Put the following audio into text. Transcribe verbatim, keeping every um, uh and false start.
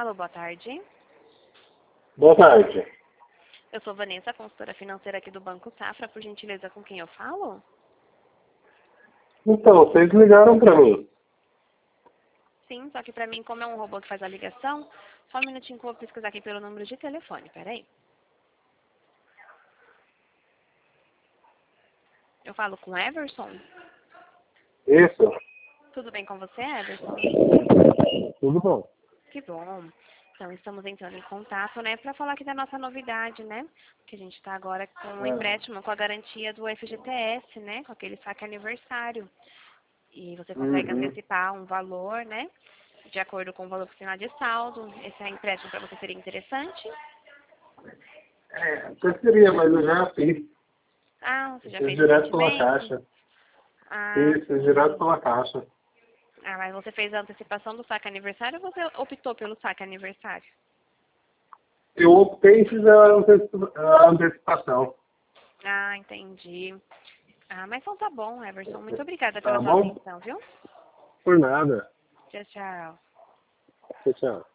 Alô, boa tarde. Boa tarde. Eu sou Vanessa, consultora financeira aqui do Banco Safra. Por gentileza, com quem eu falo? Então, vocês ligaram para mim. Sim, só que pra mim, como é um robô que faz a ligação, só um minutinho que eu vou pesquisar aqui pelo número de telefone. Peraí. Eu falo com Everson? Isso. Tudo bem com você, Everson? Tudo bom. Que bom. Então, estamos entrando em contato, né, para falar aqui da nossa novidade, né? Que a gente está agora com um empréstimo com a garantia do F G T S, né? Com aquele saque aniversário. E você consegue Uhum. antecipar um valor, né? De acordo com o valor que você tem de saldo. Esse é empréstimo para você seria interessante? É, até seria, mas eu já fiz. Ah, você já Fiz fez direto pela recentemente? caixa. Ah, Fiz, fiz direto pela caixa. ah, mas você fez a antecipação do saque aniversário ou você optou pelo saque aniversário? Eu optei e fiz a antecipa- a antecipação. Ah, entendi. Ah, mas então tá bom, Everson. Muito obrigada Tá pela sua bom? atenção, viu? Por nada. Tchau, tchau. Tchau, tchau.